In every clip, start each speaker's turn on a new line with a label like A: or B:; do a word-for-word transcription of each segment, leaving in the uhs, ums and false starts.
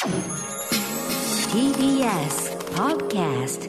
A: ティービーエス Podcast。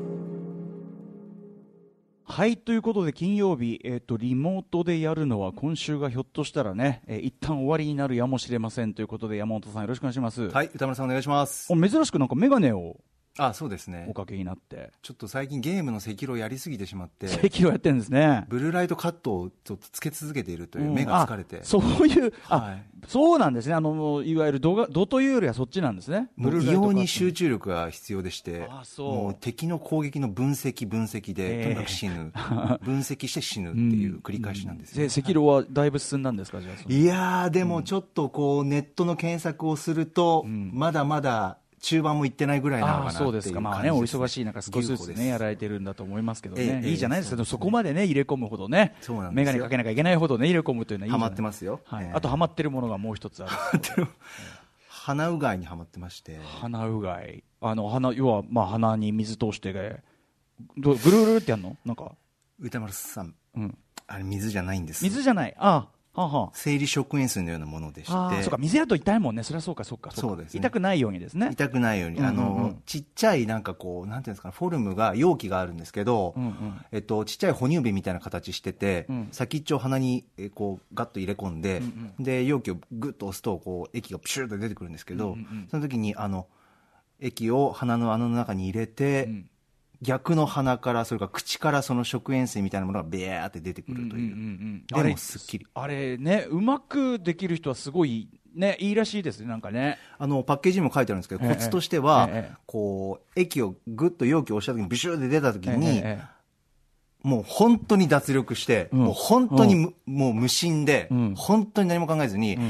B: はい、ということで金曜日、えーと、リモートでやるのは今週がひょっとしたらね、えー、一旦終わりになるやもしれませんということで、山本さんよろしくお願いします。
C: はい、歌村さんお願いします。
B: 珍しくなんかメガネを
C: あ、そうですね、
B: おかけになって、
C: ちょっと最近ゲームの赤色をやりすぎてしまって、
B: 赤色やってるんですね。
C: ブルーライトカットをちょっとつけ続けているという、目が疲れて、うん、
B: そういう、あ、
C: はい、
B: そうなんですね。あのいわゆる度が度というよりはそっちなんですね。
C: もう異様に集中力が必要でして、
B: あ、そう、
C: もう敵の攻撃の分析分析で、えー、とにかく死ぬ分析して死ぬっていう繰り返しなんですよ、
B: うん、で赤色はだいぶ進んだんですか、じゃあ。
C: いやーでもちょっとこうネットの検索をすると、うん、まだまだ中盤も行ってないぐらいなのかなっていう感じですね。
B: あ、そうですか。まあね、お忙しい中少しずつねやられてるんだと思いますけどね、ええ、いいじゃないですけど、ええ、そこまでね入れ込むほどね、メガネかけなきゃいけないほどね入れ込むというのはいいじゃない。
C: ハマってますよ、
B: はい、
C: ええ、
B: あとハマってるものがもう一つある。
C: 鼻うがいにハマってまして。
B: 鼻うがい、あの鼻、要はまあ鼻に水通してどぐるぐるってやんの、なんか
C: 歌丸さん、
B: うん、
C: あれ水じゃないんです。
B: 水じゃない、ああ、はは
C: 生理食塩水のようなものでして、あ、
B: そうか、水やると痛いもんね。それはそうか、そうか、
C: そうですね、
B: 痛くないようにですね。
C: 痛くないように、あの、うんうん、ちっちゃいなんかこうなんていうんですかね、フォルムが容器があるんですけど、うんうん、えっとちっちゃい哺乳瓶みたいな形してて、うん、先っちょを鼻にえこうガッと入れ込んで、うんうん、で容器をグッと押すとこう液がプシューと出てくるんですけど、うんうん、その時にあの液を鼻の穴の中に入れて、うん、逆の鼻からそれから口からその食塩水みたいなものがベーって出てくるという、うんうんうんうん、でもすっきり、
B: あれね、うまくできる人はすごいね、いいらしいですね。なんかね、あ
C: のパッケージにも書いてあるんですけど、ええ、コツとしては、ええ、こう液をグッと容器を押した時にビシューで出た時に、え、もう本当に脱力して、うん、もう本当に、うん、もう無心で、うん、本当に何も考えずに、うん、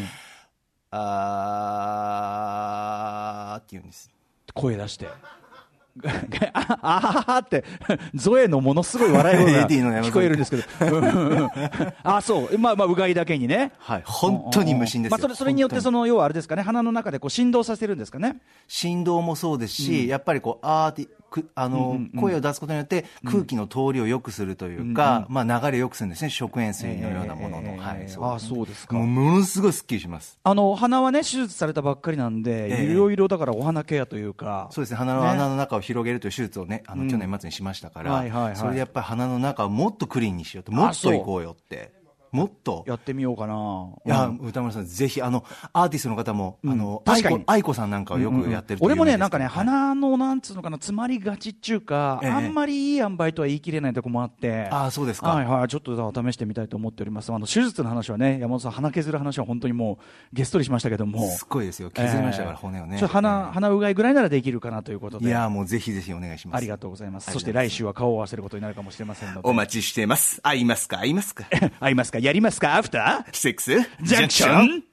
C: あーって言うんです。
B: 声出してああーってゾエのものすごい笑い声が聞こえるんですけどあ、そう、まあまあうがいだけにね、
C: はい、本当に無心ですよ。
B: まあ、それそれによってその要はあれですかね、鼻の中でこう振動させるんですかね。
C: 振動もそうですし、うん、やっぱりこうあーってあの、うんうんうん、声を出すことによって空気の通りを良くするというか、うんうん、まあ、流れを良くするんですね、食塩水のようなものの、えーはい、そう
B: あ、そうですか。
C: もうものすごいすっきりします。
B: あの鼻はね手術されたばっかりなんで、えー、いろいろだからお鼻ケアというか、
C: そうですね、鼻の穴の中を広げるという手術をね、あの、うん、去年末にしましたから、はいはいはい、それでやっぱり鼻の中をもっとクリーンにしようと、もっといこうよって、もっと
B: やってみようかな。
C: いや、うん、歌丸さんぜひあのアーティストの方も、うん、あの確かに愛子さんなんかはよくやってるという、
B: うんうん、俺もねなんかね、はい、鼻のなんつうのかな、詰まりがちっちゅうか、ええ、あんまりいい塩梅とは言い切れないとこもあって、
C: あ、そうですか。
B: はいはい、ちょっと試してみたいと思っております。あの手術の話はね、山本さん鼻削る話は本当にもうゲストにしましたけども、
C: すっごいですよ、削りましたから、えー、骨をね。
B: ちょっと鼻、えー、鼻うがいぐらいならできるかなということで、
C: いやもうぜひぜひお願いします。
B: ありがとうございます。そして来週は顔を合わせることになるかもしれませんので、
C: お待ちしています。会いますか会いますか
B: 会いますか、やりますか、アフター
C: セックス
B: ジャンクション。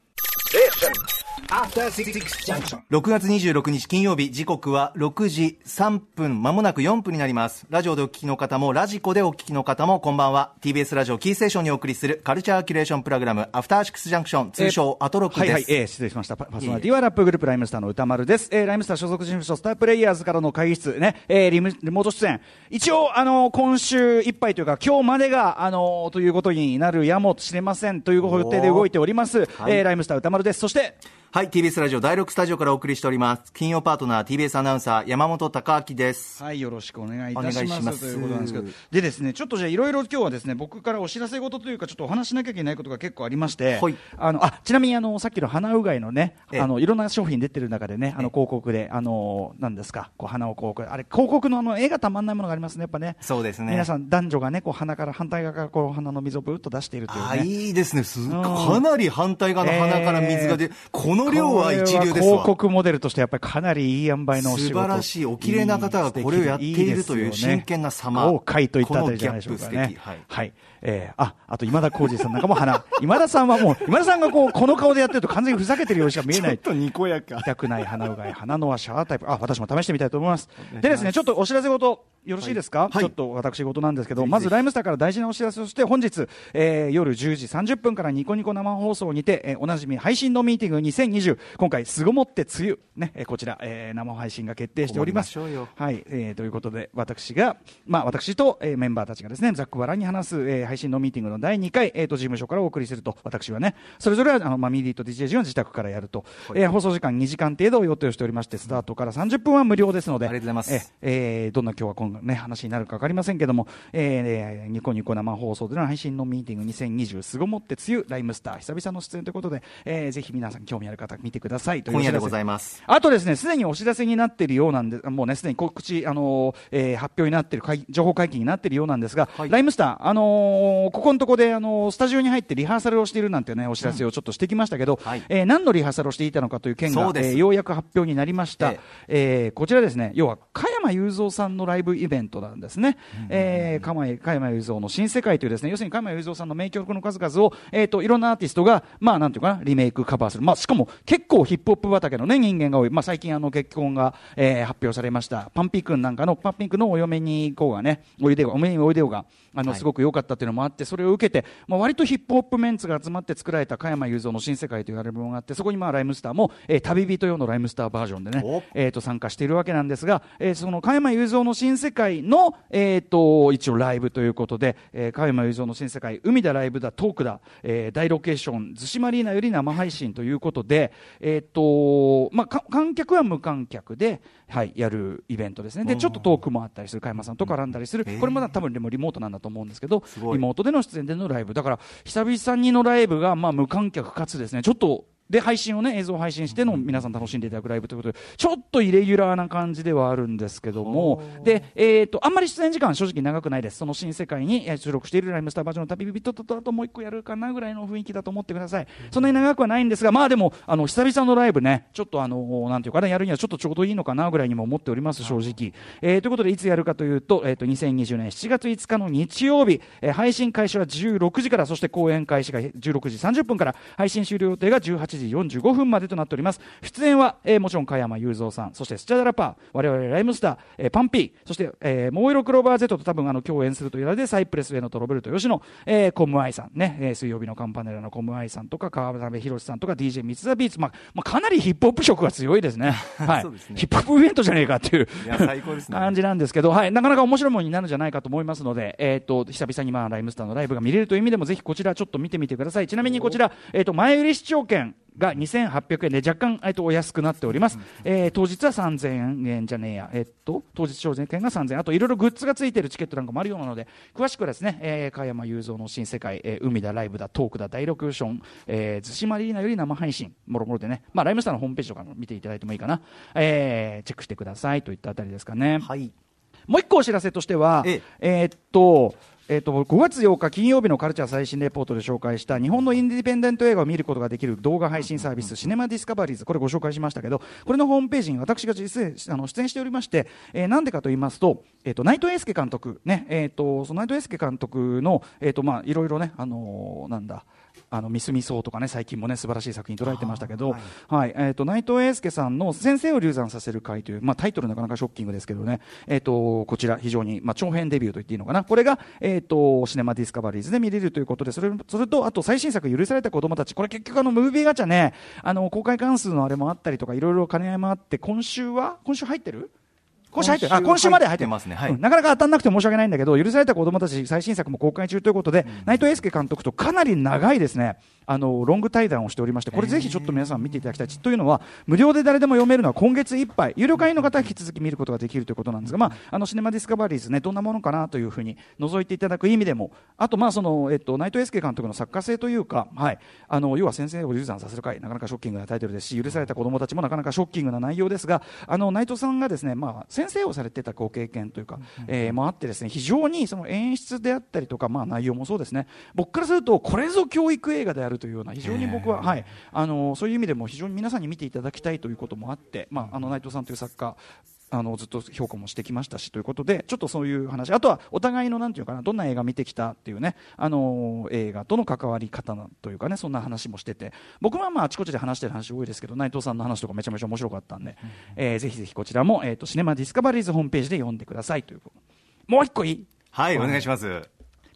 C: ろくがつにじゅうろくにち金曜日、時刻はろくじさんぷん、まもなくよんぷんになります。ラジオでお聞きの方もラジコでお聞きの方もこんばんは。 ティービーエス ラジオキーステーションにお送りするカルチャーキュレーションプログラム、アフターシックスジャンクション、通称アトロックです。
B: はいはい、えー、失礼しました。パーソナリティはラップグループライムスターの歌丸です。えー、ライムスター所属事務所スタープレイヤーズからの会議室ね、えー、リムリモート出演、一応あの今週いっぱいというか今日までがあのということになるやもしれませんという予定で動いております。はい、えー、ライムスター歌丸です。そして
C: はい、 ティービーエス ラジオだいろくスタジオからお送りしております。金曜パートナー ティービーエス アナウンサー山本貴明です。
B: はい、よろしくお願いいたします。ということなんですけど、でですね、ちょっとじゃあいろいろ今日はですね、僕からお知らせ事というかちょっとお話しなきゃいけないことが結構ありまして、はい、あのあちなみにあのさっきの鼻うがいのね、あのいろんな商品出てる中でね、あの広告であの何ですか、こう鼻をこうあれ広告のあの絵がたまんないものがありますね、やっぱね。
C: そうですね。
B: 皆さん男女がねこう鼻から反対側からこう鼻の水をブーッと出しているというね。
C: あ、いいですね。すかなり反対側の鼻から水が出、えー、この量は一
B: 広告モデルとしてやっぱりかなりいい塩梅のお仕事、
C: 素晴らしい、お綺麗な方がこれをやっているという真剣な様、
B: 豪快といったあたりじゃないでしょうかね。はい、はい、えー、ああと今田耕司さんなんかも鼻今田さんはもう今田さんがこうこの顔でやってると完全にふざけてるようにしか見えない、
C: ちょっとにこやか、
B: 痛くない鼻うがい、鼻のはシャワータイプ、あ私も試してみたいと思います。でですね、ちょっとお知らせ事よろしいですか。はい、ちょっと私事なんですけど、はい、まずライムスターから大事なお知らせとして、本日、えー、夜じゅうじさんじゅっぷんからニコニコ生放送にて、えー、おなじみ配信のミーティングにせんにじゅう、今回すごもって梅雨、ね、えー、こちら、えー、生配信が決定しております。はい、えー、ということで私が、まあ、私と、えー、メンバーたちがですねざっくばらんに話す、えー、 配信のミーティングのだいにかい、えー、と事務所からお送りすると、私はねそれぞれはあの、まあ、ミディと ディージェー 陣は自宅からやると、えー、放送時間にじかん程度を予定しておりまして、スタートからさんじゅっぷんは無料ですので、
C: ありがとうございます。
B: えー、どんな今日は今後、ね、話になるか分かりませんけども、えー、ニコニコ生放送での配信のミーティングにせんにじゅうすごもって梅雨ライムスター久々の出演ということで、えー、ぜひ皆さん興味ある方見てくださいという。
C: 今夜でございます。
B: あとですね、すでにお知らせになっているようなんで、もうねすでに告知、あのーえー、発表になっている情報解禁になっているようなんですが、はい、ライムスター、あのー、ここのとこで、あのー、スタジオに入ってリハーサルをしているなんてねお知らせをちょっとしてきましたけど、うんはいえー、何のリハーサルをしていたのかという件が、えー、ようやく発表になりました、ええー、こちらですね、要は加山雄三さんのライブイベントなんですね、うんえー、加山雄三の新世界というですね、要するに加山雄三さんの名曲の数々を、えー、といろんなアーティストが、まあ、なんていうかなリメイクカバーする、まあ、しかも結構ヒップホップ畑の、ね、人間が多い、まあ、最近あの結婚が、えー、発表されましたパンピー君なんかのパンピー君のお嫁に行こうがねおいでよお嫁においでよがあのすごく良かったというのもあって、それを受けて、まあ、割とヒップホップメンツが集まって作られた加山雄三の新世界というアルバムがあって、そこにまあライムスターも、えー、旅人用のライムスターバージョンでね、えー、と参加しているわけなんですが、えー、その加山雄三の新世界の、えー、と一応ライブということで、えー、加山雄三の新世界海だライブだトークだ、えー、大ロケーション逗子マリーナより生配信ということで、えーとまあ、観客は無観客で、はい、やるイベントですね。でちょっとトークもあったりする、加山さんと絡んだりする、これまだ多分でもリモートなんだと思うんですけど、リモートでの出演でのライブだから、久々にのライブがまあ無観客かつですね、ちょっとで配信をね映像配信しての皆さん楽しんでいただくライブということで、ちょっとイレギュラーな感じではあるんですけども、で、えー、とあんまり出演時間正直長くないです。その新世界に収録しているライムスターバージョンの旅人とあともう一個やるかなぐらいの雰囲気だと思ってください。そんなに長くはないんですが、まあでもあの久々のライブね、ちょっとあのなんていうかな、やるにはちょっとちょうどいいのかなぐらいにも思っております正直、えー、ということでいつやるかというと、えー、とにせんにじゅうねんしちがついつかの日曜日、えー、配信開始はじゅうろくじから、そして公演開始がじゅうろくじさんじゅっぷんから、配信終了予定がじゅうはちじよんじゅうごふんまでとなっております。出演は、えー、もちろん加山雄三さん、そしてスチャダラパー、我々ライムスター、えー、パンピー、そして、えー、桃色クローバー Z と多分あの共演するというので、サイプレスウェイのトロベルト吉野、えー、コムアイさんね、えー、水曜日のカンパネラのコムアイさんとか川辺宏さんとか ディージェー 三ツザビーツ、まあまあ、かなりヒップホップ色が強いですね。はい、そうですね、ヒップホップイベントじゃねえかっていういや最高です、ね、感じなんですけど、はい、なかなか面白いものになるんじゃないかと思いますので、えー、と久々にまあライムスターのライブが見れるという意味でもぜひこちらちょっと見てみてください。ちなみにこちら、えー、と前売り視聴券がにせんはっぴゃくえんで若干、えっと、お安くなっております、えー、当日はさんぜんえんじゃねえや、えっと、当日商券がさんぜんえん、あといろいろグッズがついているチケットなんかもあるようなので、詳しくはですね、えー、加山雄三の新世界、えー、海だライブだトークだ大ロケーション、えー、逗子マリーナより生配信もろもろでね、まあ、ライムスターのホームページとかも見ていただいてもいいかな、えー、チェックしてくださいといったあたりですかね、はい、もう一個お知らせとしては、ええー、っとえー、とごがつようか金曜日のカルチャー最新レポートで紹介した日本のインディペンデント映画を見ることができる動画配信サービスシネマディスカバリーズ、これご紹介しましたけど、これのホームページに私が実演あの出演しておりまして、えー、なんでかと言いますと、えー、と内藤英介監督ね、えー、とその内藤英介監督の、えーとまあ、いろいろね、あのー、なんだあのミスミソウとかね、最近もね素晴らしい作品捉えてましたけど、はいはいえー、と内藤英介さんの先生を流産させる会という、まあ、タイトルなかなかショッキングですけどね、えー、とこちら非常に、まあ、長編デビューと言っていいのかな、これが、えー、とシネマディスカバリーズで見れるということで、それ、それとあと最新作許された子供たち、これ結局あのムービーガチャね、あの公開関数のあれもあったりとかいろいろ兼ね合いもあって、今週は今週入ってる今週入ってるあ今週まで入ってますね、はい、うん、なかなか当たんなくて申し訳ないんだけど、許された子供たち最新作も公開中ということで、うん、内藤英介監督とかなり長いですねあのロング対談をしておりまして、これぜひちょっと皆さん見ていただきたい。というのは無料で誰でも読めるのは今月いっぱい、有料会員の方は引き続き見ることができるということなんですが、まあ、あのシネマディスカバリーズね、どんなものかなというふうに覗いていただく意味でも、あとまあその、えっと、内藤英介監督の作家性というか、はい、あの要は先生を流産させる会、なかなかショッキングなタイトルですし、許された子供たちもなかなかショッキングな内容ですが、あの内藤さんがですね、まあ、先生をされてたご経験というか、うんえー、もあってですね、非常にその演出であったりとか、まあ、内容もそうですね、僕からするとこれぞ教育映画であるというような、非常に僕は、はい、あのそういう意味でも非常に皆さんに見ていただきたいということもあって、まあ、あの内藤さんという作家あのずっと評価もしてきましたしということで、ちょっとそういう話、あとはお互いのなんていうかな、どんな映画見てきたっていうね、あの映画との関わり方というかね、そんな話もしてて、僕はまああちこちで話してる話多いですけど、内藤さんの話とかめちゃめちゃ面白かったんで、うんえー、ぜひぜひこちらも、えー、とシネマディスカバリーズホームページで読んでくださいという。もう一個いい？
C: はい、お願いします。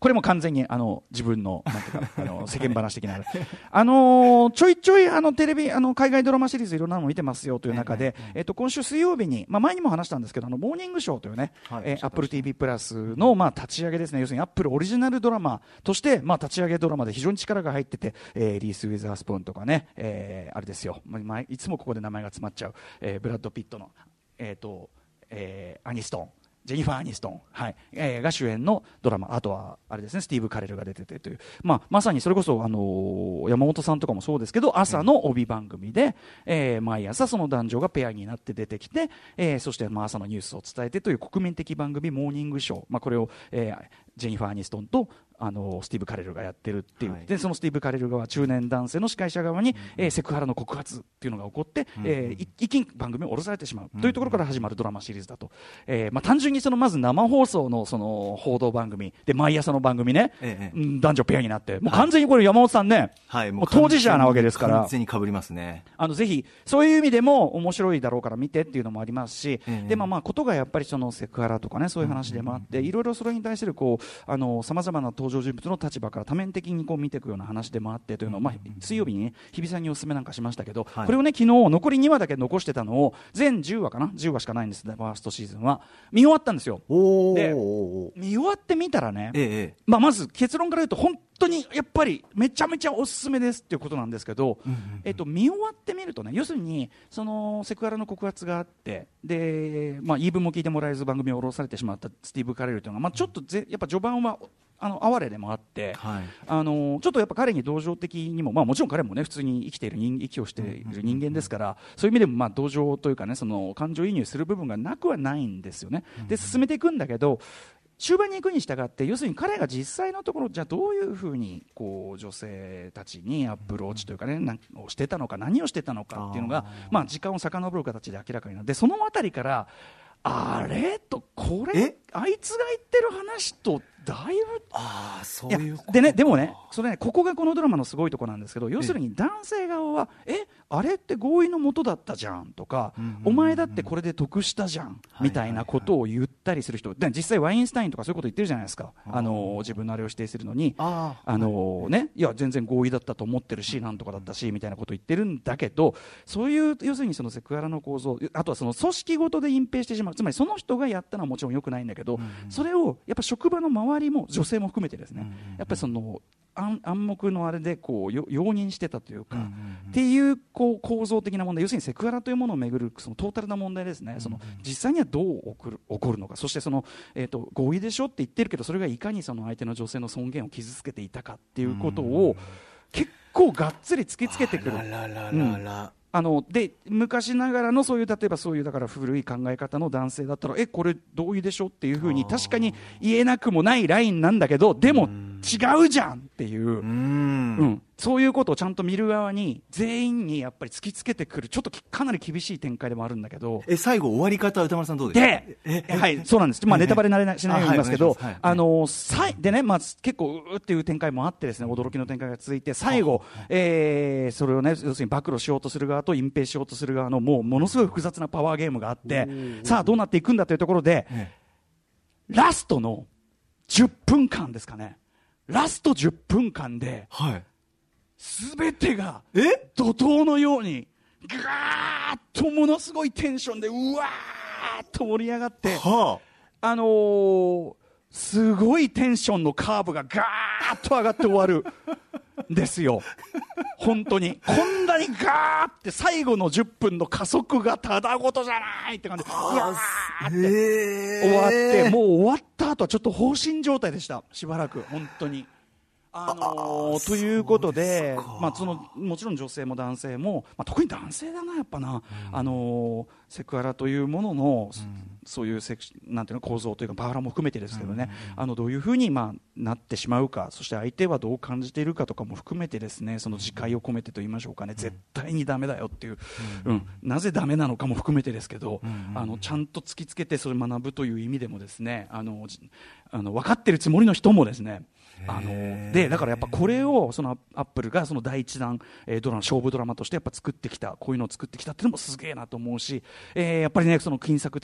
B: これも完全にあの自分のなんていうかあの世間話的なあのー、ちょいちょいあのテレビあの海外ドラマシリーズいろんなの見てますよという中で、えー、と今週水曜日に、まあ、前にも話したんですけどあのモーニングショーというね、はいえー、Apple ティーブイ プラスの、まあ、立ち上げですね。要するに Apple オリジナルドラマとして、まあ、立ち上げドラマで非常に力が入ってて、えー、リース・ウィザースプーンとかね、えー、あれですよ、まあ、いつもここで名前が詰まっちゃう、えー、ブラッド・ピットの、えーとえー、アニストンジェニファー・アニストン、はいえー、が主演のドラマ、あとはあれですね、スティーブ・カレルが出ててという、まあ、まさにそれこそ、あのー、山本さんとかもそうですけど、朝の帯番組で、えー、毎朝その男女がペアになって出てきて、えー、そしてまあ朝のニュースを伝えてという国民的番組モーニングショー、まあ、これを、えー、ジェニファー・アニストンとあのスティーブ・カレルがやってるっていう、はい、でそのスティーブ・カレル側中年男性の司会者側に、うんえー、セクハラの告発っていうのが起こって、うんえー、一気に番組を降ろされてしまう、うん、というところから始まるドラマシリーズだと、えーまあ、単純にそのまず生放送 の, その報道番組で毎朝の番組ね、ええ、男女ペアになってもう完全にこれ山本さんね、はい、もう当事者なわけですから
C: 完全に被りますね。
B: あのぜひそういう意味でも面白いだろうから見てっていうのもありますし、ええ、でまあまあことがやっぱりそのセクハラとかねそういう話でもあって、いろいろそれに対するこうさまざまな登場人物の立場から多面的にこう見ていくような話でもあってというのを、まあ、水曜日に、ね、日比さんにお勧めなんかしましたけど、はい、これをね昨日残りにわだけ残してたのを全じゅうわかなじゅうわしかないんですね。ファーストシーズンは見終わったんですよ。で見終わってみたらね、ええまあ、まず結論から言うと本当にやっぱりめちゃめちゃおすすめですっていうことなんですけど、うんうんうんえっと、見終わってみるとね、要するにそのセクハラの告発があってで、まあ、言い分も聞いてもらえず番組を降ろされてしまったスティーブ・カレルというのが、まあ、ちょっとぜやっぱ序盤はあの哀れでもあって、はい、あのちょっとやっぱ彼に同情的にも、まあ、もちろん彼もね普通に生きている人息をしている人間ですから、うんうんうん、そういう意味でもまあ同情というかねその感情移入する部分がなくはないんですよね。で進めていくんだけど終盤に行くに従って要するに彼が実際のところじゃあどういうふうにこう女性たちにアプローチというかね何をしてたのか何をしてたのかっていうのがまあ時間を遡る形で明らかになってそのあたりからあれとこれあいつが言ってる話とだいぶ
C: あそういうこと
B: でねでもねそれねここがこのドラマのすごいところなんですけど要するに男性側はえあれって合意のもとだったじゃんとか、うんうんうんうん、お前だってこれで得したじゃんみたいなことを言ったりする人で実際ワインスタインとかそういうこと言ってるじゃないですか。あの自分のあれを否定するのにああの、ね、いや全然合意だったと思ってるしなんとかだったしみたいなことを言ってるんだけどそういう要するにそのセクハラの構造あとはその組織ごとで隠蔽してしまうつまりその人がやったのはもちろん良くないんだけど、うんうん、それをやっぱ職場の周りも女性も含めてですね、うんうんうん、やっぱりその暗, 暗黙のあれでこう容認してたというか、うんうんうん、っていう、こう構造的な問題要するにセクハラというものをめぐるそのトータルな問題ですね、うんうん、その実際にはどう起こる、起こるのかそしてその、えーと、合意でしょって言ってるけどそれがいかにその相手の女性の尊厳を傷つけていたかっていうことを、うんうん、結構がっつり突きつけてくる。あららららら、うんあので昔ながらのそういう例えばそういうだから古い考え方の男性だったらえこれ同意でしょっていうふうに確かに言えなくもないラインなんだけどでも違うじゃんっていう、うんうん、そういうことをちゃんと見る側に全員にやっぱり突きつけてくるちょっとかなり厳しい展開でもあるんだけど
C: え最後終わり方は歌丸さんどうですか。
B: でえはいそうなんです、まあ、ネタバレなれなしないように言いますけどあのさいでね、まあ、結構うーっていう展開もあってですね驚きの展開が続いて最後、えー、それをね要するに暴露しようとする側と隠蔽しようとする側のもうものすごい複雑なパワーゲームがあってさあどうなっていくんだというところでラストのじゅっぷんかんですかねラストじゅっぷんかんで、はい、全てが怒涛のようにガーッとものすごいテンションでうわーっと盛り上がって、はあ、あのー、すごいテンションのカーブがガーッと上がって終わるですよ本当にこんなにガーって最後のじゅっぷんの加速がただごとじゃないって感じでうわーって終わってもう終わった後はちょっと放心状態でしたしばらく本当にあのー、ということで、まあ、そのもちろん女性も男性も、まあ、特に男性だなやっぱな、うんあのー、セクハラというものの、うん、そういうセクなんていうの構造というかパワハラも含めてですけどね、うんうん、あのどういうふうに、まあ、なってしまうかそして相手はどう感じているかとかも含めてですねその自戒を込めてと言いましょうかね、うん、絶対にダメだよっていう、うんうん、なぜダメなのかも含めてですけど、うんうん、あのちゃんと突きつけてそれ学ぶという意味でもですねあのあの分かってるつもりの人もですねあのでだからやっぱこれをそのアップルがその第一弾、えー、ドラマ勝負ドラマとしてやっぱ作ってきたこういうのを作ってきたっていうのもすげえなと思うし、えー、やっぱりねその金作テレビドラマ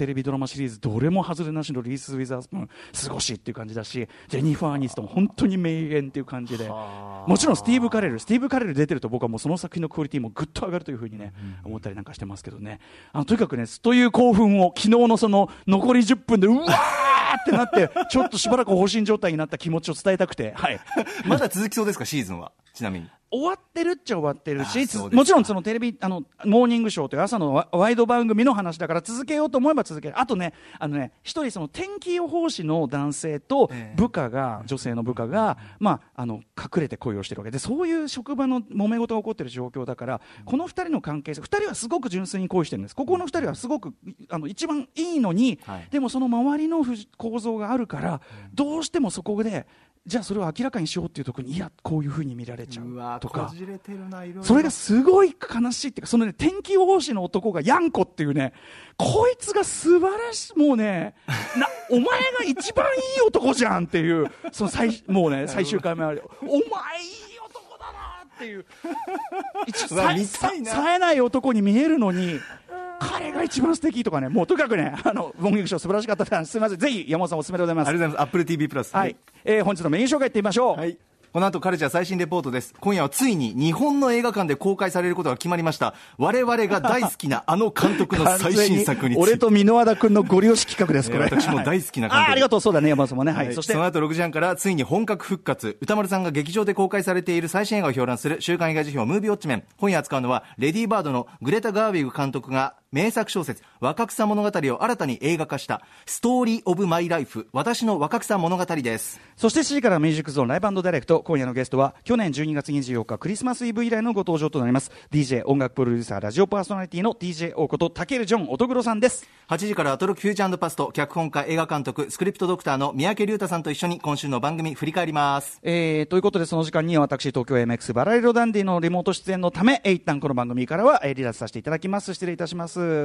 B: シリーズどれも外れなしのリース・ウィザースプーンすごしっていう感じだし、ジェニファー・アニストン本当に名言っていう感じで、もちろんスティーブ・カレルスティーブ・カレル出てると僕はもうその作品のクオリティもぐっと上がるというふうにね、うん、思ったりなんかしてますけどね。あのとにかくね、という興奮を昨日のその残りじゅっぷんでうわーってなってちょっとしばらく放心状態になった気持ちを伝えたくて、はい、
C: まだ続きそうですか、シーズンは。ちなみに
B: 終わってるっちゃ終わってるし、もちろんそのテレビあのモーニングショーという朝のワイド番組の話だから続けようと思えば続ける。あとね、あのね一人その天気予報士の男性と部下が、えー、女性の部下が、まあ、あの隠れて恋をしてるわけで、そういう職場の揉め事が起こってる状況だから、このふたりの関係性、ふたりはすごく純粋に恋してるんです。ここのふたりはすごくあの一番いいのに、はい、でもその周りの構造があるから、どうしてもそこでじゃあそれを明らかにしようっていうところに、いやこういう風に見られちゃうとか、
C: こじれてるな、いろいろ。
B: それがすごい悲しいっていうか、そのね天気予報士の男がヤンコっていうね、こいつが素晴らしい、もうねなお前が一番いい男じゃんっていう、その最もうね最終回目あれ、お前いい男だなっていう一さ冴えない男に見えるのに彼が一番素敵とかね、もうとにかくね、あのモーニングショー素晴らしかったです。すみません、ぜひ山本さんおすすめでございます。
C: ありがとうございます。 Apple ティーブイ プラス、
B: はい、えー、本日のメイン紹介いってみましょう。
C: はい、この後カルチャー最新レポートです。今夜はついに日本の映画館で公開されることが決まりました。我々が大好きなあの監督の最新作について
B: 俺と箕輪田君のご利用し企画ですこれ、
C: えー、私も大好きな監督、
B: あ, ありがとう。そうだね、山本さんもね、はい、はい、そして
C: その後ろくじはんからついに本格復活、歌丸さんが劇場で公開されている最新映画を評論する週刊映画辞表ムービーウォッチメン。今夜扱うのはレディーバードのグレタ・ガーウィグ監督が名作小説若草物語を新たに映画化したストーリーオブマイライフ、私の若草物語です。
B: そしてしちじからミュージックゾーンライブ&ダイレクト。今夜のゲストは去年じゅうにがつにじゅうよっかクリスマスイブ以来のご登場となります ディージェー 音楽プロデューサーラジオパーソナリティの ディージェー 王ことタケルジョン乙黒さんです。
C: はちじからアトロックフューチャー&パスト、脚本家映画監督スクリプトドクターの三宅龍太さんと一緒に今週の番組振り返ります。
B: えー、ということでその時間には私東京 エムエックス バラ色ダンディのリモート出演のため一旦この番組からは離脱させていただきます。失礼いたします。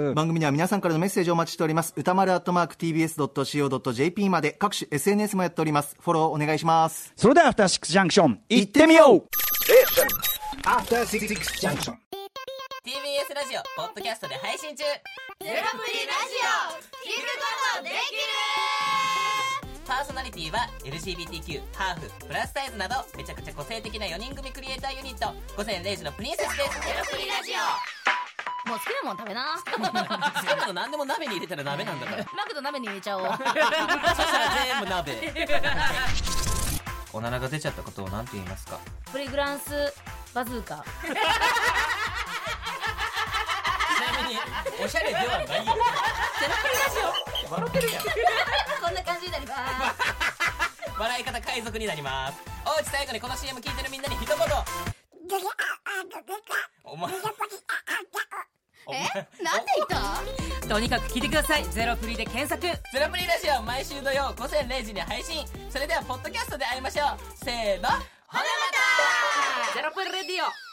C: 番組には皆さんからのメッセージをお待ちしております。歌丸アットマーク ティービーエスドットシーオードットジェーピー まで、各種 エスエヌエス もやっております。フォローお願いします。
B: それではアフターシックスジャンクション行ってみよう。
D: アフターシックスジャンクション
E: ティービーエス ラジオポッドキャストで配信中。ゼロプリラジオ聞くことできる。パーソナリティは エルジービーティーキュー、ハーフ、プラスサイズなどめちゃくちゃ個性的なよにん組クリエイターユニット午前れいじのプリンセスです。ゼロプリラジオ、もう好きなもん食べな。好きなの何でも鍋に入れたら鍋なんだから。マクド鍋に入れちゃおう。そしたら全部鍋。おならが出ちゃったことを何て言いますか？
F: プリグランスバズーカ。
E: ちなみにおしゃれではないよ。ゼロプリラジオ笑ってるやん。
F: こんな感じになります。
E: 笑い方海賊になります。おうち最後にこの シーエム 聞いてるみんなに一言。お前
F: え、なんで言った？
E: とにかく聞いてください。ゼロプリで検索。ゼロプリラジオ毎週土曜午前れいじに配信。それではポッドキャストで会いましょう。せーの、ほなまた。ゼロプリレディオ。